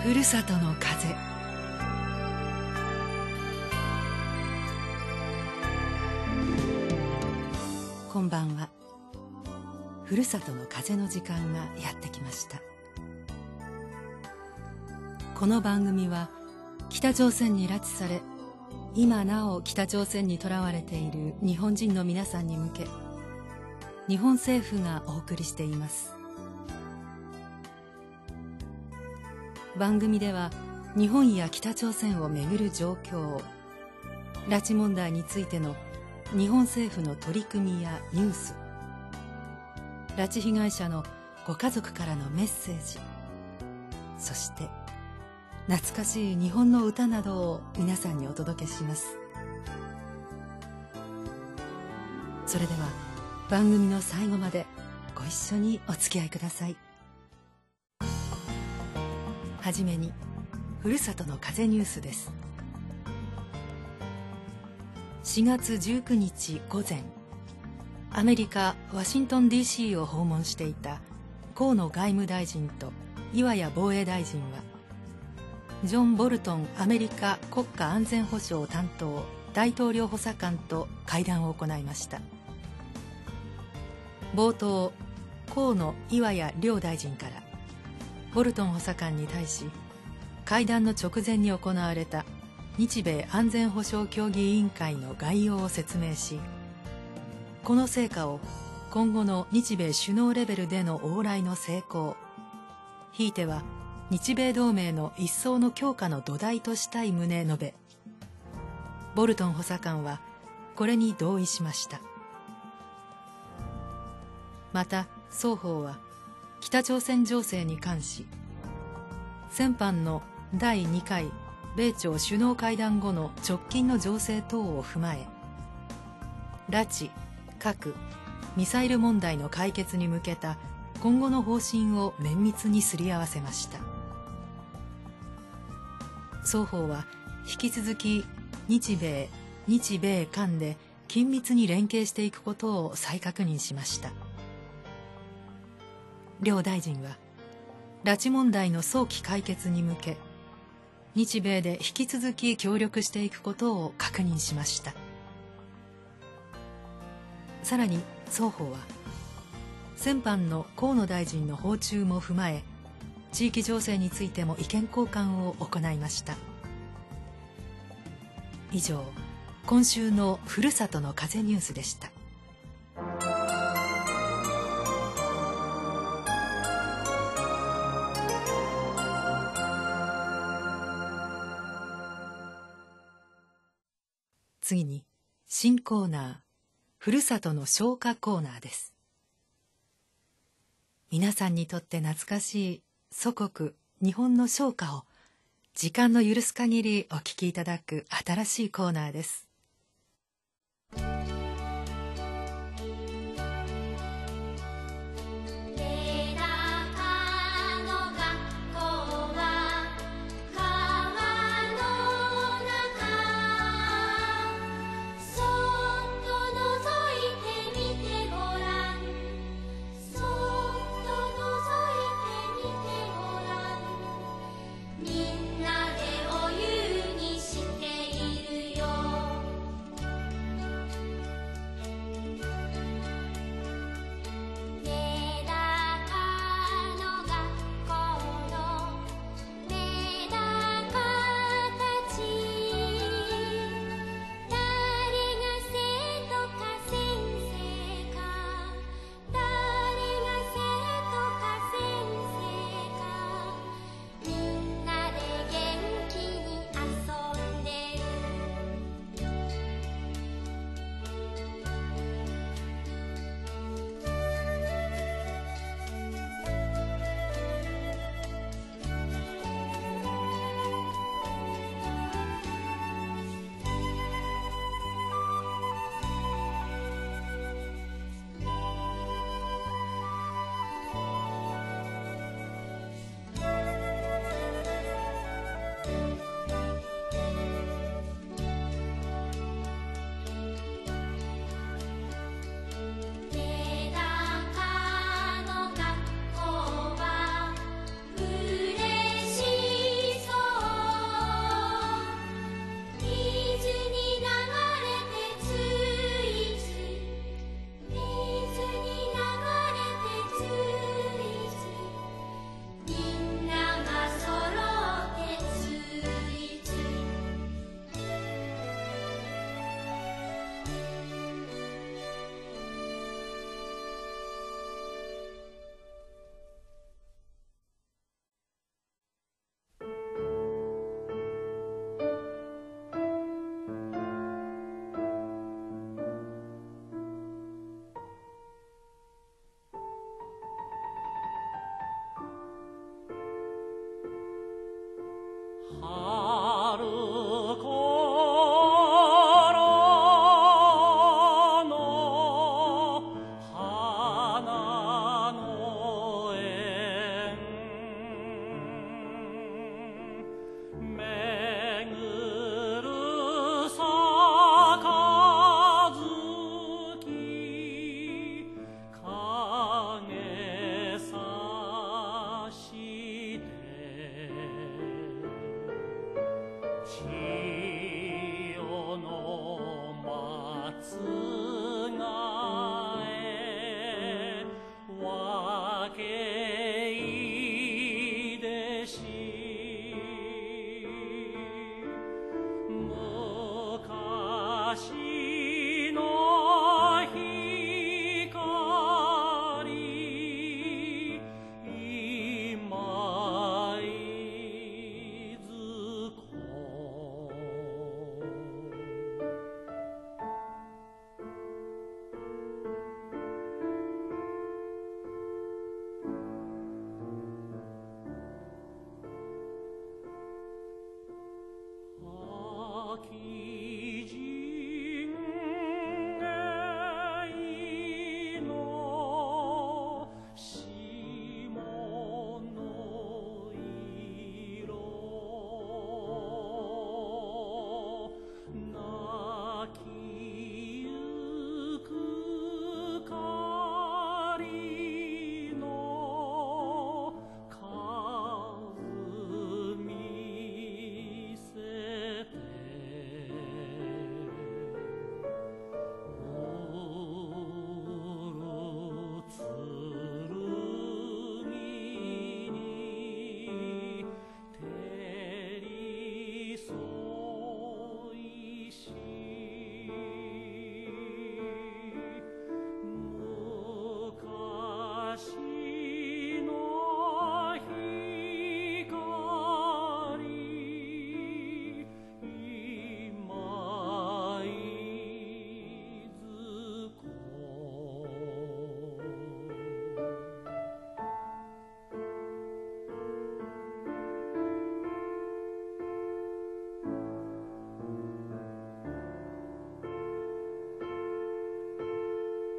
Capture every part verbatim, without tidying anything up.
ふるさとの風。こんばんは。ふるさとの風の時間がやってきました。この番組は北朝鮮に拉致され、今なお北朝鮮にとらわれている日本人の皆さんに向け、日本政府がお送りしています。番組では日本や北朝鮮をめぐる状況、拉致問題についての日本政府の取り組みやニュース、拉致被害者のご家族からのメッセージ、そして懐かしい日本の歌などを皆さんにお届けします。それでは番組の最後までご一緒にお付き合いください。はじめにふるさとの風ニュースです。しがつじゅうくにち午前、アメリカ・ワシントン ディーシー を訪問していた河野外務大臣と岩谷防衛大臣は、ジョン・ボルトンアメリカ国家安全保障担当大統領補佐官と会談を行いました。冒頭、河野岩谷両大臣からボルトン補佐官に対し、会談の直前に行われた日米安全保障協議委員会の概要を説明し、この成果を今後の日米首脳レベルでの往来の成功、ひいては日米同盟の一層の強化の土台としたい旨述べ、ボルトン補佐官はこれに同意しました。また双方は北朝鮮情勢に関し、先般のだいにかい米朝首脳会談後の直近の情勢等を踏まえ、拉致、核、ミサイル問題の解決に向けた今後の方針を綿密にすり合わせました。双方は引き続き日米、日米韓で緊密に連携していくことを再確認しました。両大臣は拉致問題の早期解決に向け、日米で引き続き協力していくことを確認しました。さらに双方は先般の河野大臣の訪中も踏まえ、地域情勢についても意見交換を行いました。以上、今週のふるさとの風ニュースでした。次に新コーナー、ふるさとの唱歌コーナーです。皆さんにとって懐かしい祖国日本の唱歌を時間の許す限りお聴きいただく新しいコーナーです。 みんなでお湯にしているよ。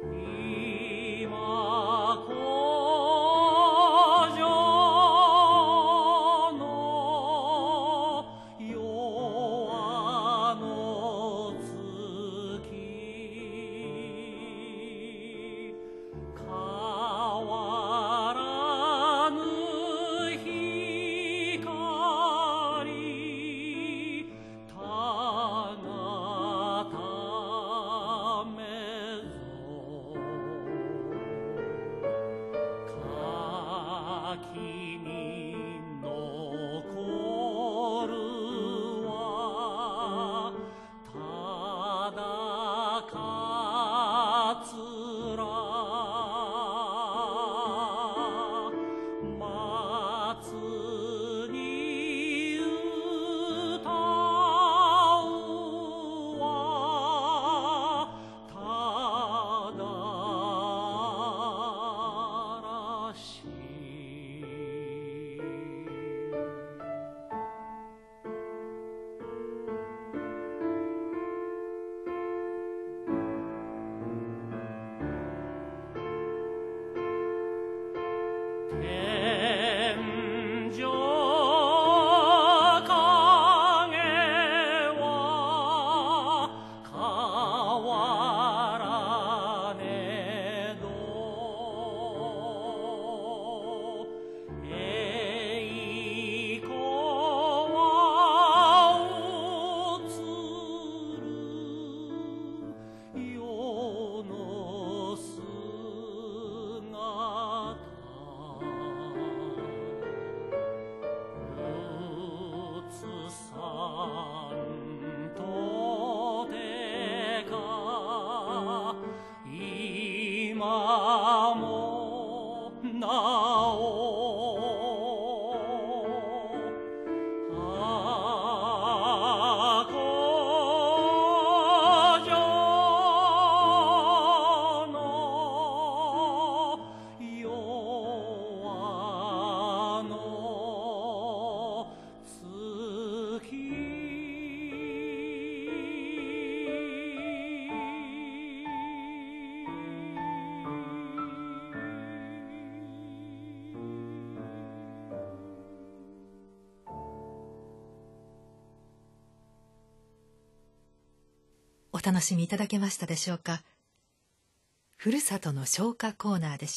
お楽しみいただけましたでしょうか。ふるさとの唱歌コーナーでした。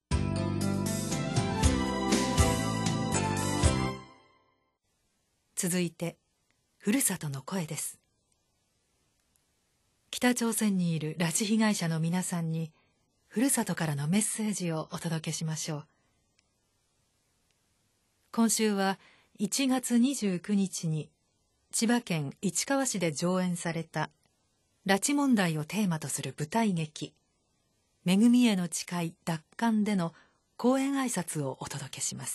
続いてふるさとの声です。北朝鮮にいる拉致被害者の皆さんにふるさとからのメッセージをお届けしましょう。今週はいちがつにじゅうくにちに千葉県市川市で上演された拉致問題をテーマとする舞台劇「めぐみへの誓い奪還」での公演挨拶をお届けします。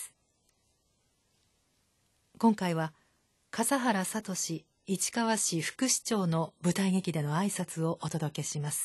今回は笠原聡市川市副市長の舞台劇での挨拶をお届けします。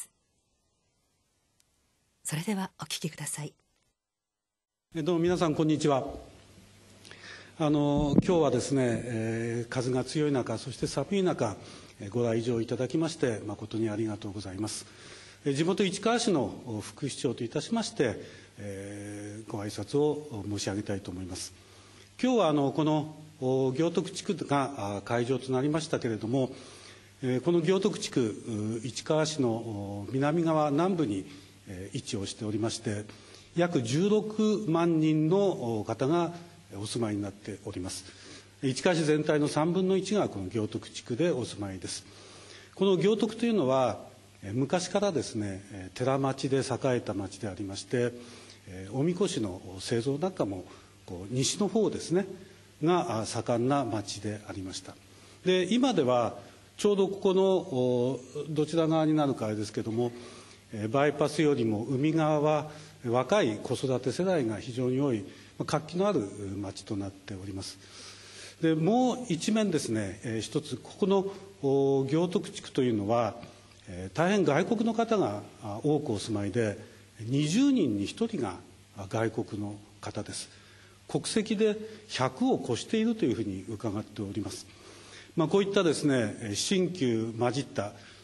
それではお聞きください。 どうも皆さんこんにちは。あの今日はですね、えー、風が強い中、そして寒い中ご来場いただきまして誠にありがとうございます。地元市川市の副市長といたしまして、えー、ご挨拶を申し上げたいと思います。今日はあのこの行徳地区が会場となりましたけれども、この行徳地区市川市の南側南部に位置をしておりまして、約じゅうろくまんにんの方がお住まいになっております。市川市全体のさんぶんのいちがこの行徳地区でお住まいです。この行徳というのは昔からですね、寺町で栄えた町でありまして、おみこしの製造なんかもこう西の方ですねが盛んな町でありました。で今ではちょうどここのどちら側になるかあれですけども、バイパスよりも海側は若い子育て世代が非常に多い活気のある町となっております。でもう一面ですね、一つここの行徳地区というのは大変外国の方が多くお住まいで、にじゅうにんにひとりが外国の方です。国籍でひゃくを超しているというふうに伺っております。まあ、こういったですね新旧混じった、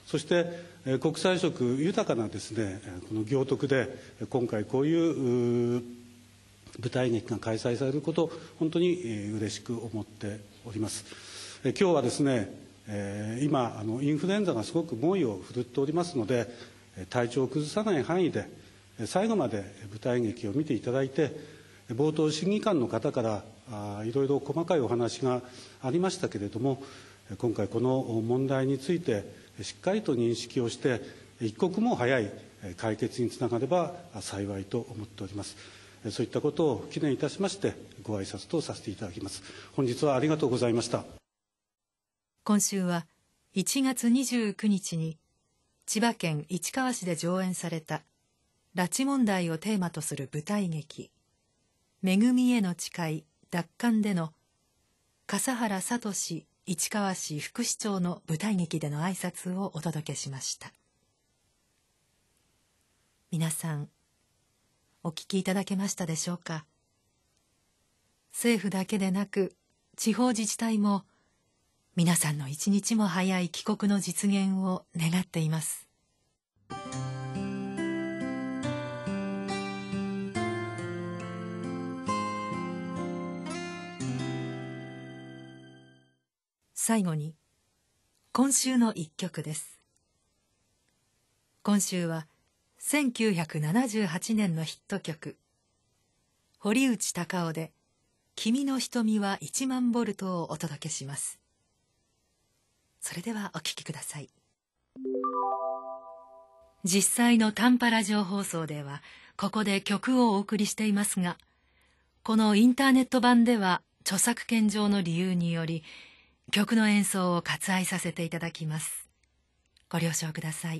そして国際色豊かなですね、この行徳で今回こういう舞台劇が開催されることを本当に嬉しく思っております。今日はですね、今あのインフルエンザがすごく猛威を振るっておりますので、体調を崩さない範囲で最後まで舞台劇を見ていただいて、冒頭審議官の方からあいろいろ細かいお話がありましたけれども、今回この問題についてしっかりと認識をして一刻も早い解決につながれば幸いと思っております。そういったことを記念いたしましてご挨拶とさせていただきます。本日はありがとうございました。 今週はいちがつにじゅうくにちに千葉県市川市で上演された拉致問題をテーマとする舞台劇「めぐみへの誓い奪還」での笠原聡市川市副市長の舞台劇での挨拶をお届けしました。皆さんお聞きいただけましたでしょうか。政府だけでなく地方自治体も皆さんの一日も早い帰国の実現を願っています。最後に今週の一曲です。今週はせんきゅうひゃくななじゅうはちねんのヒット曲堀内孝雄で「君の瞳はいちまんボルト」をお届けします。それではお聴きください。実際の短波ラジオ放送ではここで曲をお送りしていますが、このインターネット版では著作権上の理由により曲の演奏を割愛させていただきます。ご了承ください。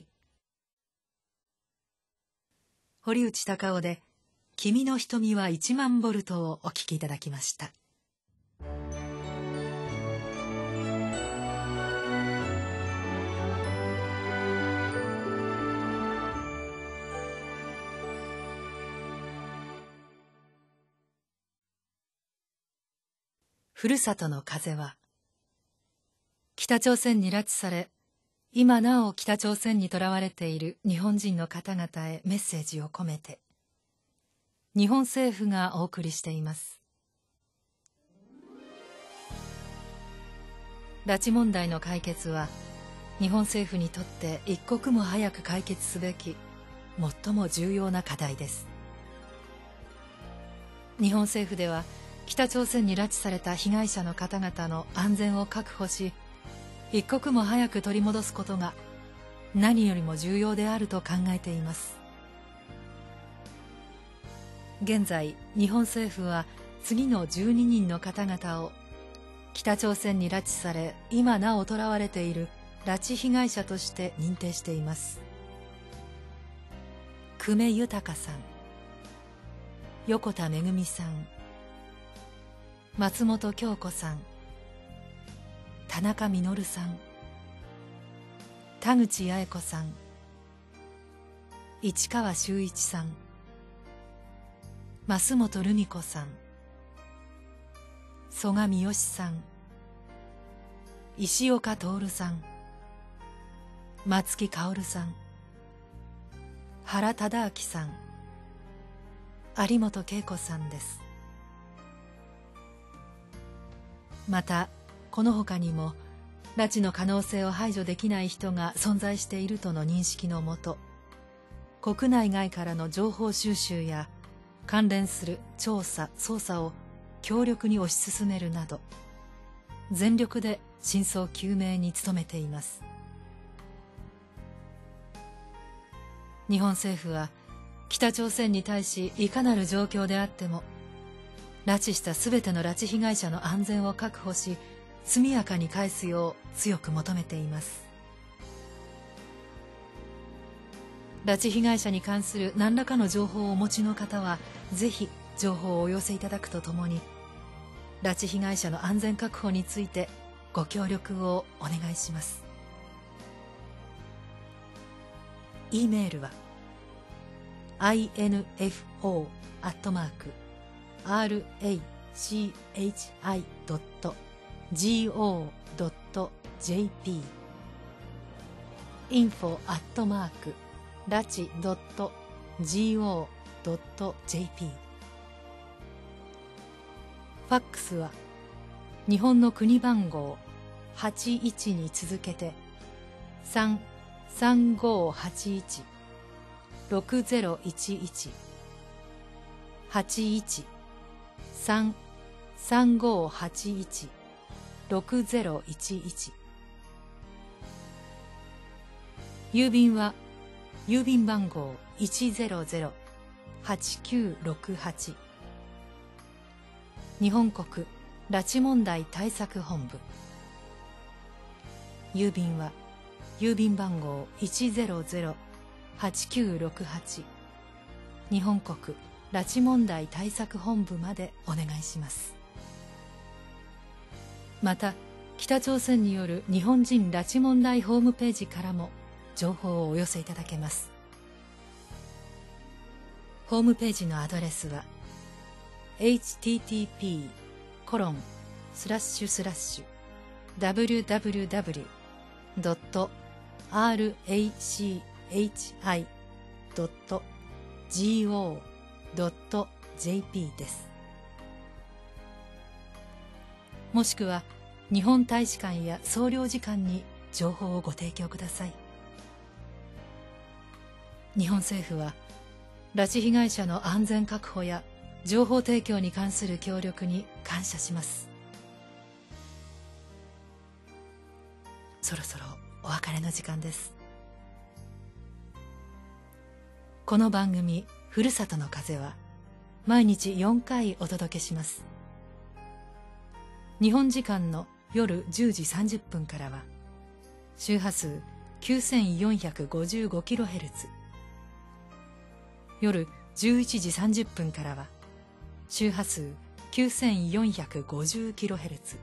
堀内孝雄で「君の瞳はいちまんボルト」をお聴きいただきました。ふるさとの風は北朝鮮に拉致され、今なお北朝鮮にとらわれている日本人の方々へメッセージを込めて、日本政府がお送りしています。拉致問題の解決は日本政府にとって一刻も早く解決すべき最も重要な課題です。日本政府では北朝鮮に拉致された被害者の方々の安全を確保し、一刻も早く取り戻すことが何よりも重要であると考えています。現在日本政府は次のじゅうににんの方々を北朝鮮に拉致され今なお囚われている拉致被害者として認定しています。久米豊さん、横田めぐみさん、松本京子さん、田中実さん、田口八重子さん、市川修一さん、増本留美子さん、曽我三好さん、石岡徹さん、松木薫さん、原忠明さん、有本恵子さんです。またこの他にも拉致の可能性を排除できない人が存在しているとの認識のもと、国内外からの情報収集や関連する調査・捜査を強力に推し進めるなど、全力で真相究明に努めています。日本政府は北朝鮮に対しいかなる状況であっても、拉致したすべての拉致被害者の安全を確保し、速やかに返すよう強く求めています。拉致被害者に関する何らかの情報をお持ちの方は、ぜひ情報をお寄せいただくとともに、拉致被害者の安全確保についてご協力をお願いします。E メールは アイエヌエフオー アットマーク アールエーシーエイチアイ ドット ジーオー ドット ジェーピーインフォ アットマーク ラチ ドット ジーオー ドット ジェーピー。 ファックスは日本の国番号はちいちに続けてさんさんごはちいち ろくぜろいちいち はちいち さんさんごはちいち ろくぜろいちいち。郵便は郵便番号 いちぜろぜろはちきゅうろくはち、 日本国拉致問題対策本部。郵便は郵便番号 いちぜろぜろはちきゅうろくはち、 日本国拉致問題対策本部までお願いします。また、北朝鮮による日本人拉致問題ホームページからも情報をお寄せいただけます。ホームページのアドレスは エイチティーティーピー コロンスラッシュスラッシュ ダブリューダブリューダブリュー ドット アールエーシーエイチアイ ドット ジーオー ドット ジェーピー です。もしくは日本大使館や総領事館に情報をご提供ください。日本政府は拉致被害者の安全確保や情報提供に関する協力に感謝します。そろそろお別れの時間です。この番組「ふるさとの風」は毎日よんかいお届けします。日本時間の夜じゅうじさんじゅっぷんからは周波数 きゅうせんよんひゃくごじゅうごキロヘルツ、 夜じゅういちじさんじゅっぷんからは周波数 きゅうせんよんひゃくごじゅうキロヘルツ、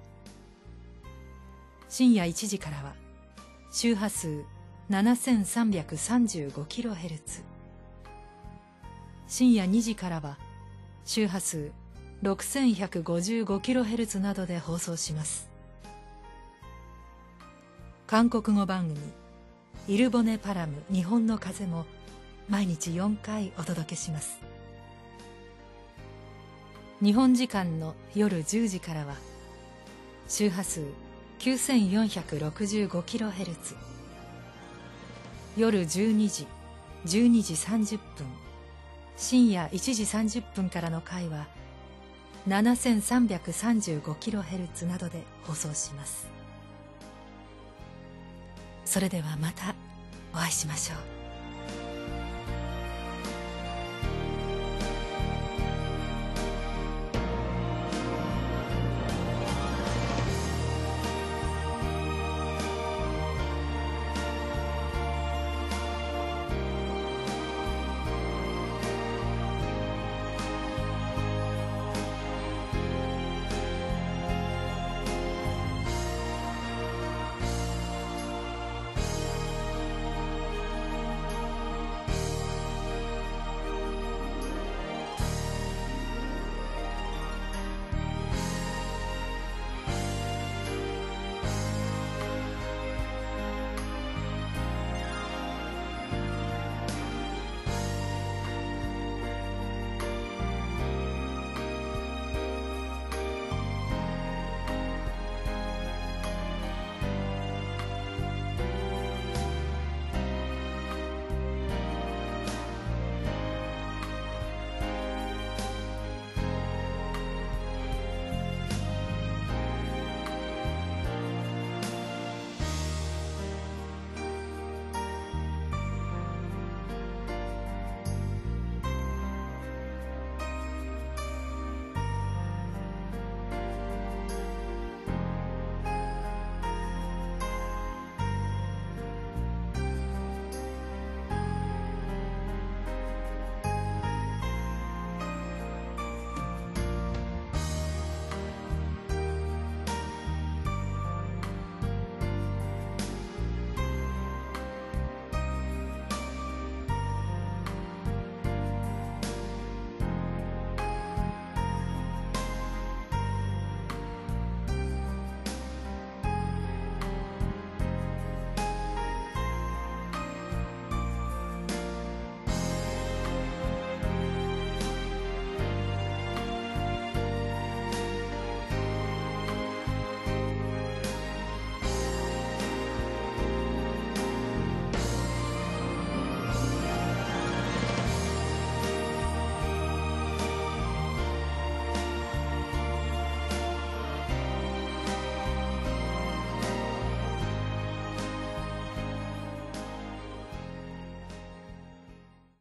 深夜いちじからは周波数 ななせんさんびゃくさんじゅうごキロヘルツ、 深夜にじからは周波数ろくせんひゃくごじゅうごキロヘルツ などで放送します。韓国語番組「イルボネパラム日本の風」も毎日よんかいお届けします。日本時間の夜じゅうじからは周波数 きゅうせんよんひゃくろくじゅうごキロヘルツ、 夜じゅうにじ、じゅうにじさんじゅっぷん、深夜いちじさんじゅっぷんからの回はななせんさんびゃくさんじゅうごキロヘルツ などで放送します。それではまたお会いしましょう。